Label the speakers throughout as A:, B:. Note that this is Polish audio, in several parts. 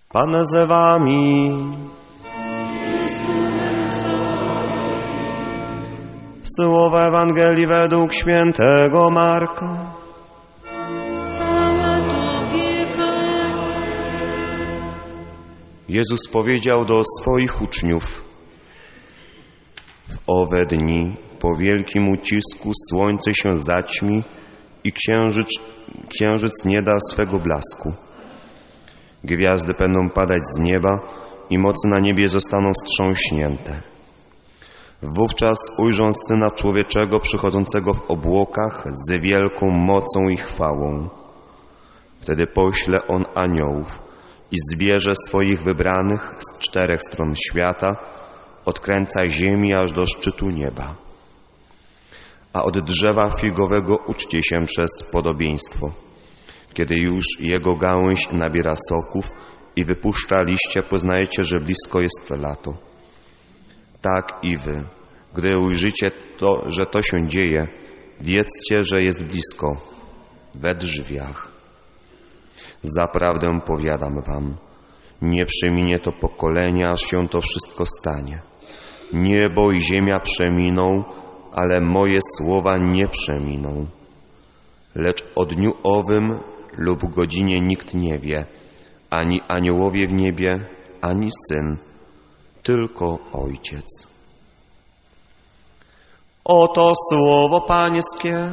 A: Pan z wami. Słowo Ewangelii według świętego Marka.
B: Chwała Tobie, Panie.
A: Jezus powiedział do swoich uczniów: w owe dni po wielkim ucisku słońce się zaćmi i księżyc nie da swego blasku. Gwiazdy będą padać z nieba i moce na niebie zostaną wstrząśnięte. Wówczas ujrzą Syna Człowieczego przychodzącego w obłokach z wielką mocą i chwałą. Wtedy pośle On aniołów i zbierze swoich wybranych z 4 stron świata, odkręca ziemi aż do szczytu nieba. A od drzewa figowego uczcie się przez podobieństwo. Kiedy już jego gałąź nabiera soków i wypuszcza liście, poznajecie, że blisko jest lato. Tak i wy, gdy ujrzycie to, że to się dzieje, wiedzcie, że jest blisko, we drzwiach. Zaprawdę powiadam wam, nie przeminie to pokolenie, aż się to wszystko stanie. Niebo i ziemia przeminą, ale moje słowa nie przeminą. Lecz o dniu owym lub godzinie nikt nie wie, ani aniołowie w niebie, ani Syn, tylko Ojciec. Oto słowo Pańskie.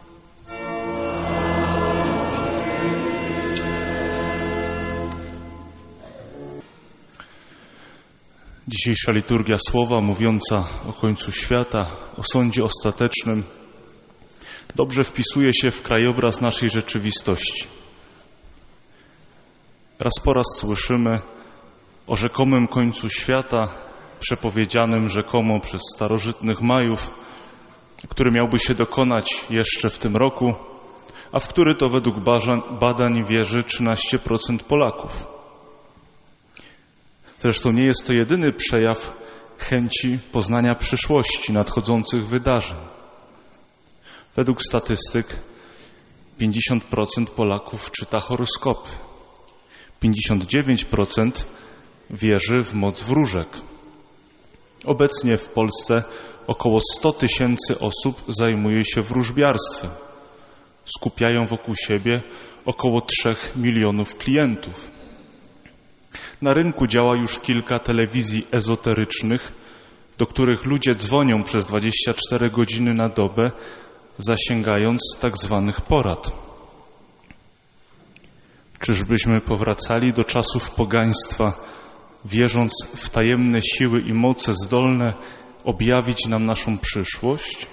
C: Dzisiejsza liturgia słowa mówiąca o końcu świata, o sądzie ostatecznym, dobrze wpisuje się w krajobraz naszej rzeczywistości. Raz po raz słyszymy o rzekomym końcu świata, przepowiedzianym rzekomo przez starożytnych Majów, który miałby się dokonać jeszcze w tym roku, a w który to według badań wierzy 13% Polaków. Zresztą nie jest to jedyny przejaw chęci poznania przyszłości, nadchodzących wydarzeń. Według statystyk 50% Polaków czyta horoskopy. 59% wierzy w moc wróżek. Obecnie w Polsce około 100 000 osób zajmuje się wróżbiarstwem. Skupiają wokół siebie około 3 milionów klientów. Na rynku działa już kilka telewizji ezoterycznych, do których ludzie dzwonią przez 24 godziny na dobę, zasięgając tak zwanych porad. Czyżbyśmy powracali do czasów pogaństwa, wierząc w tajemne siły i moce zdolne objawić nam naszą przyszłość?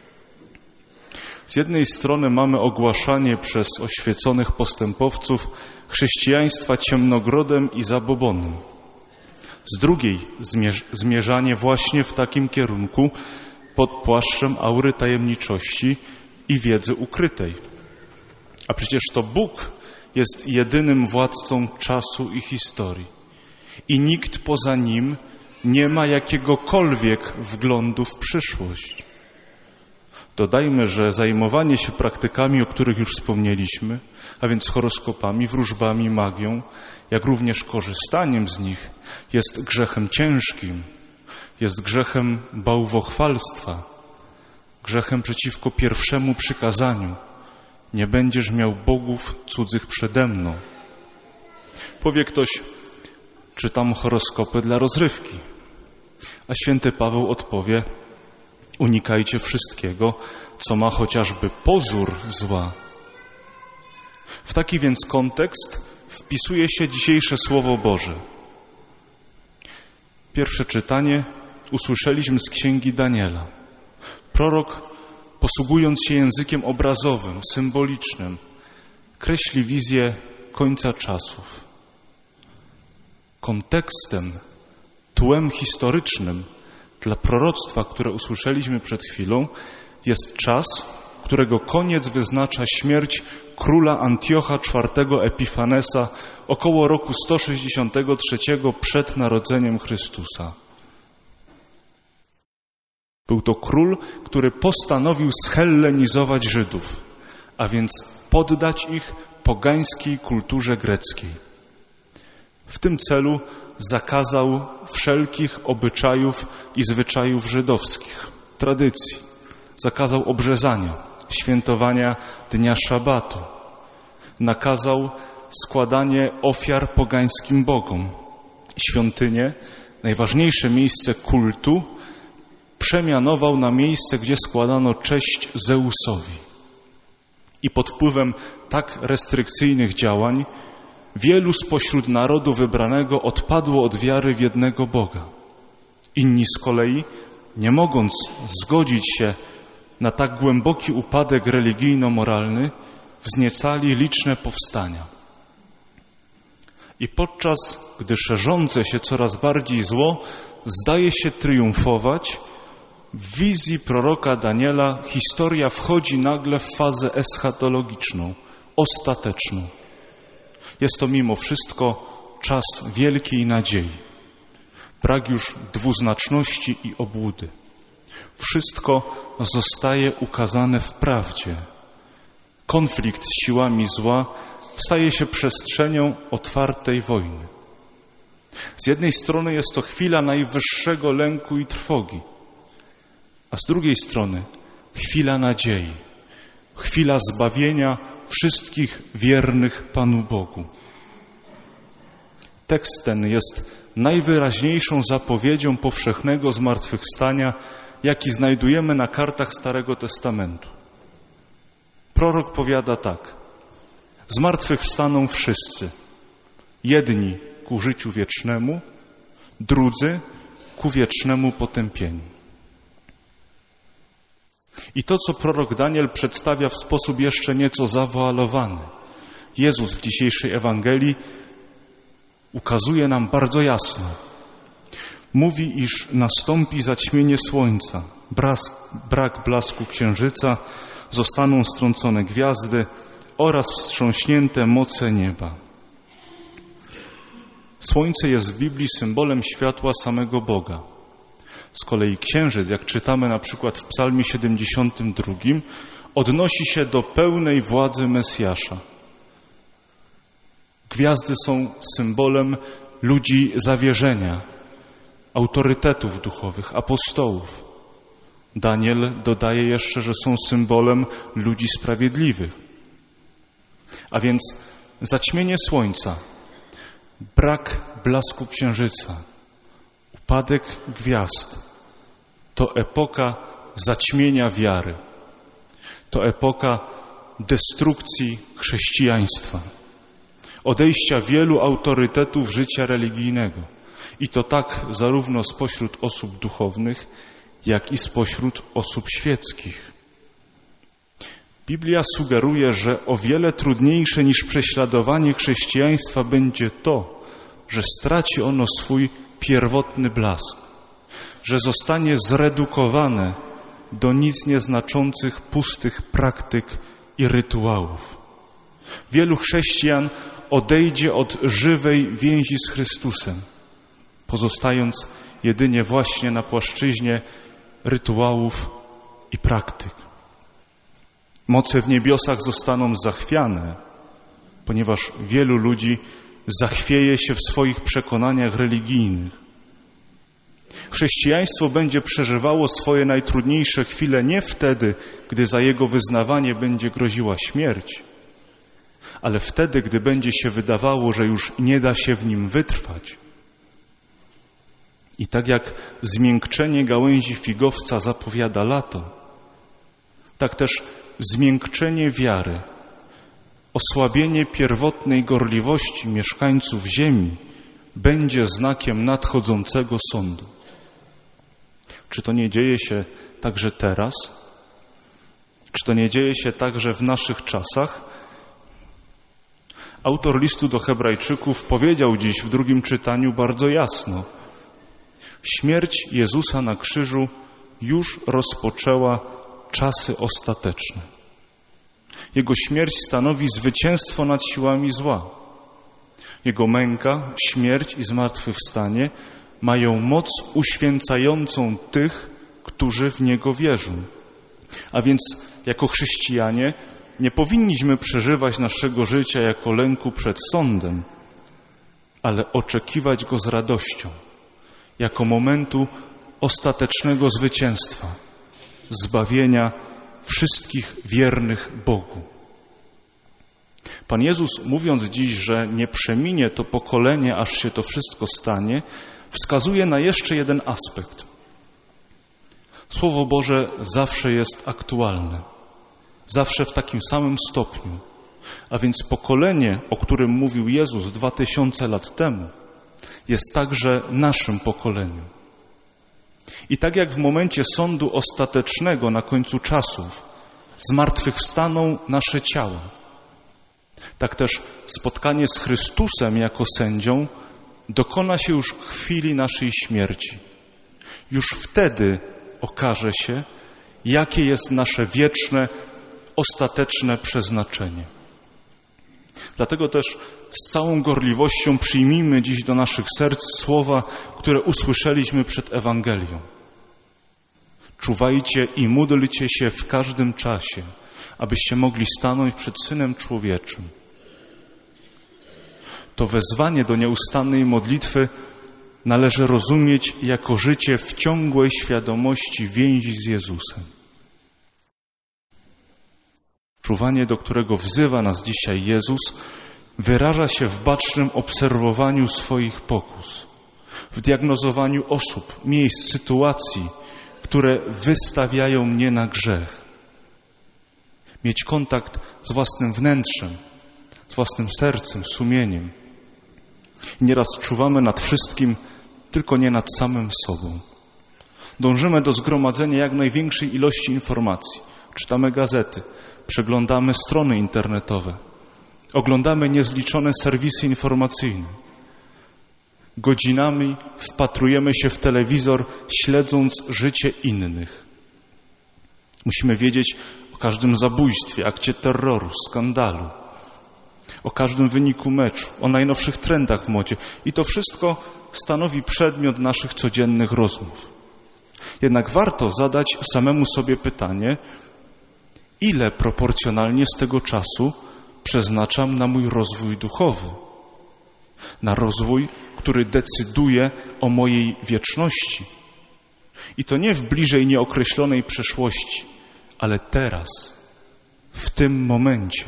C: Z jednej strony mamy ogłaszanie przez oświeconych postępowców chrześcijaństwa ciemnogrodem i zabobonem. Z drugiej zmierzanie właśnie w takim kierunku pod płaszczem aury tajemniczości i wiedzy ukrytej. A przecież to Bóg jest jedynym władcą czasu i historii. I nikt poza Nim nie ma jakiegokolwiek wglądu w przyszłość. Dodajmy, że zajmowanie się praktykami, o których już wspomnieliśmy, a więc horoskopami, wróżbami, magią, jak również korzystaniem z nich, jest grzechem ciężkim, jest grzechem bałwochwalstwa, grzechem przeciwko pierwszemu przykazaniu. Nie będziesz miał bogów cudzych przede mną. Powie ktoś, czytam horoskopy dla rozrywki, a święty Paweł odpowie, unikajcie wszystkiego, co ma chociażby pozór zła. W taki więc kontekst wpisuje się dzisiejsze Słowo Boże. Pierwsze czytanie usłyszeliśmy z Księgi Daniela. Prorok, posługując się językiem obrazowym, symbolicznym, kreśli wizję końca czasów. Kontekstem, tłem historycznym dla proroctwa, które usłyszeliśmy przed chwilą, jest czas, którego koniec wyznacza śmierć króla Antiocha IV Epifanesa około roku 163 przed narodzeniem Chrystusa. Był to król, który postanowił schellenizować Żydów, a więc poddać ich pogańskiej kulturze greckiej. W W tym celu zakazał wszelkich obyczajów i zwyczajów żydowskich, tradycji. Zakazał obrzezania, świętowania dnia szabatu. Nakazał składanie ofiar pogańskim bogom. Świątynię, najważniejsze miejsce kultu, przemianował na miejsce, gdzie składano cześć Zeusowi. I pod wpływem tak restrykcyjnych działań wielu spośród narodu wybranego odpadło od wiary w jednego Boga. Inni z kolei, nie mogąc zgodzić się na tak głęboki upadek religijno-moralny, wzniecali liczne powstania. I podczas gdy szerzące się coraz bardziej zło zdaje się triumfować, w wizji proroka Daniela historia wchodzi nagle w fazę eschatologiczną, ostateczną. Jest to mimo wszystko czas wielkiej nadziei. Brak już dwuznaczności i obłudy. Wszystko zostaje ukazane w prawdzie. Konflikt z siłami zła staje się przestrzenią otwartej wojny. Z jednej strony jest to chwila najwyższego lęku i trwogi, a z drugiej strony chwila nadziei, chwila zbawienia wszystkich wiernych Panu Bogu. Tekst ten jest najwyraźniejszą zapowiedzią powszechnego zmartwychwstania, jaki znajdujemy na kartach Starego Testamentu. Prorok powiada tak: zmartwychwstaną wszyscy, jedni ku życiu wiecznemu, drudzy ku wiecznemu potępieniu. I to, co prorok Daniel przedstawia w sposób jeszcze nieco zawoalowany, Jezus w dzisiejszej Ewangelii ukazuje nam bardzo jasno. Mówi, iż nastąpi zaćmienie słońca, brak blasku księżyca, zostaną strącone gwiazdy oraz wstrząśnięte moce nieba. Słońce jest w Biblii symbolem światła samego Boga. Z kolei księżyc, jak czytamy na przykład w Psalmie 72, odnosi się do pełnej władzy Mesjasza. Gwiazdy są symbolem ludzi zawierzenia, autorytetów duchowych, apostołów. Daniel dodaje jeszcze, że są symbolem ludzi sprawiedliwych. A więc zaćmienie słońca, brak blasku księżyca, upadek gwiazd to epoka zaćmienia wiary. To epoka destrukcji chrześcijaństwa, odejścia wielu autorytetów życia religijnego. I to tak zarówno spośród osób duchownych, jak i spośród osób świeckich. Biblia sugeruje, że o wiele trudniejsze niż prześladowanie chrześcijaństwa będzie to, że straci ono swój pierwotny blask, że zostanie zredukowane do nic nieznaczących, pustych praktyk i rytuałów. Wielu chrześcijan odejdzie od żywej więzi z Chrystusem, pozostając jedynie właśnie na płaszczyźnie rytuałów i praktyk. Moce w niebiosach zostaną zachwiane, ponieważ wielu ludzi zachwieje się w swoich przekonaniach religijnych. Chrześcijaństwo będzie przeżywało swoje najtrudniejsze chwile nie wtedy, gdy za jego wyznawanie będzie groziła śmierć, ale wtedy, gdy będzie się wydawało, że już nie da się w nim wytrwać. I tak jak zmiękczenie gałęzi figowca zapowiada lato, tak też zmiękczenie wiary, osłabienie pierwotnej gorliwości mieszkańców ziemi będzie znakiem nadchodzącego sądu. Czy to nie dzieje się także teraz? Czy to nie dzieje się także w naszych czasach? Autor listu do Hebrajczyków powiedział dziś w drugim czytaniu bardzo jasno: śmierć Jezusa na krzyżu już rozpoczęła czasy ostateczne. Jego śmierć stanowi zwycięstwo nad siłami zła. Jego męka, śmierć i zmartwychwstanie mają moc uświęcającą tych, którzy w Niego wierzą. A więc jako chrześcijanie nie powinniśmy przeżywać naszego życia jako lęku przed sądem, ale oczekiwać go z radością, jako momentu ostatecznego zwycięstwa, zbawienia wszystkich wiernych Bogu. Pan Jezus, mówiąc dziś, że nie przeminie to pokolenie, aż się to wszystko stanie, wskazuje na jeszcze jeden aspekt. Słowo Boże zawsze jest aktualne, zawsze w takim samym stopniu. A więc pokolenie, o którym mówił Jezus 2000 lat temu, jest także naszym pokoleniem. I tak jak w momencie sądu ostatecznego na końcu czasów zmartwychwstaną nasze ciała, tak też spotkanie z Chrystusem jako sędzią dokona się już w chwili naszej śmierci. Już wtedy okaże się, jakie jest nasze wieczne, ostateczne przeznaczenie. Dlatego też z całą gorliwością przyjmijmy dziś do naszych serc słowa, które usłyszeliśmy przed Ewangelią. Czuwajcie i módlcie się w każdym czasie, abyście mogli stanąć przed Synem Człowieczym. To wezwanie do nieustannej modlitwy należy rozumieć jako życie w ciągłej świadomości więzi z Jezusem. Czuwanie, do którego wzywa nas dzisiaj Jezus, wyraża się w bacznym obserwowaniu swoich pokus, w diagnozowaniu osób, miejsc, sytuacji, które wystawiają mnie na grzech. Mieć kontakt z własnym wnętrzem, z własnym sercem, sumieniem. Nieraz czuwamy nad wszystkim, tylko nie nad samym sobą. Dążymy do zgromadzenia jak największej ilości informacji. Czytamy gazety, przeglądamy strony internetowe, oglądamy niezliczone serwisy informacyjne. Godzinami wpatrujemy się w telewizor, śledząc życie innych. Musimy wiedzieć o każdym zabójstwie, akcie terroru, skandalu, o każdym wyniku meczu, o najnowszych trendach w modzie. I to wszystko stanowi przedmiot naszych codziennych rozmów. Jednak warto zadać samemu sobie pytanie, ile proporcjonalnie z tego czasu przeznaczam na mój rozwój duchowy, na rozwój, który decyduje o mojej wieczności. I to nie w bliżej nieokreślonej przyszłości, ale teraz, w tym momencie.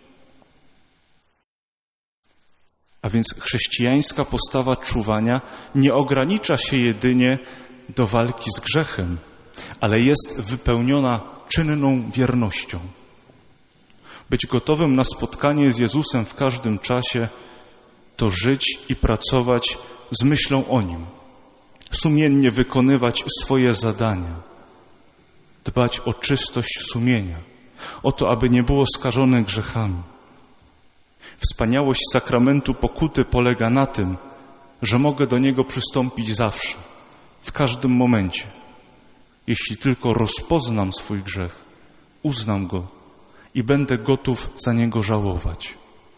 C: A więc chrześcijańska postawa czuwania nie ogranicza się jedynie do walki z grzechem, ale jest wypełniona czynną wiernością. Być gotowym na spotkanie z Jezusem w każdym czasie to żyć i pracować z myślą o Nim, sumiennie wykonywać swoje zadania, dbać o czystość sumienia, o to, aby nie było skażone grzechami. Wspaniałość sakramentu pokuty polega na tym, że mogę do niego przystąpić zawsze, w każdym momencie. Jeśli tylko rozpoznam swój grzech, uznam go i będę gotów za niego żałować.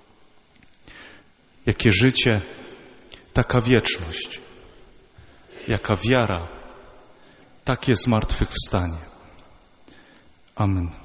C: Jakie życie, taka wieczność. Jaka wiara, takie zmartwychwstanie. Amen.